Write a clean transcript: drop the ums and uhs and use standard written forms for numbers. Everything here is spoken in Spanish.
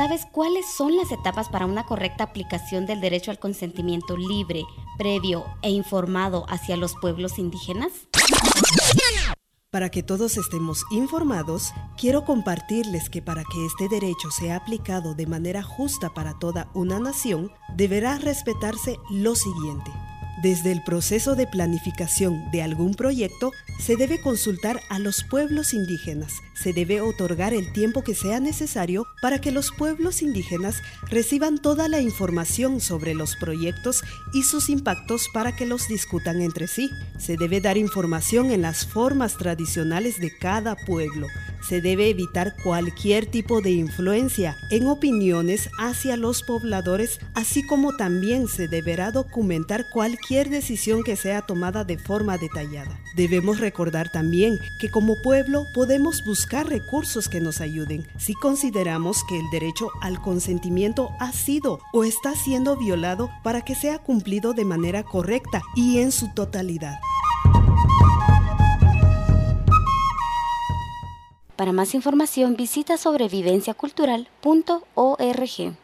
¿Sabes cuáles son las etapas para una correcta aplicación del derecho al consentimiento libre, previo e informado hacia los pueblos indígenas? Para que todos estemos informados, quiero compartirles que para que este derecho sea aplicado de manera justa para toda una nación, deberá respetarse lo siguiente. Desde el proceso de planificación de algún proyecto, se debe consultar a los pueblos indígenas. Se debe otorgar el tiempo que sea necesario para que los pueblos indígenas reciban toda la información sobre los proyectos y sus impactos para que los discutan entre sí. Se debe dar información en las formas tradicionales de cada pueblo. Se debe evitar cualquier tipo de influencia en opiniones hacia los pobladores, así como también se deberá documentar cualquier decisión que sea tomada de forma detallada. Debemos recordar también que como pueblo podemos buscar recursos que nos ayuden si consideramos que el derecho al consentimiento ha sido o está siendo violado para que sea cumplido de manera correcta y en su totalidad. Para más información visita sobrevivenciacultural.org.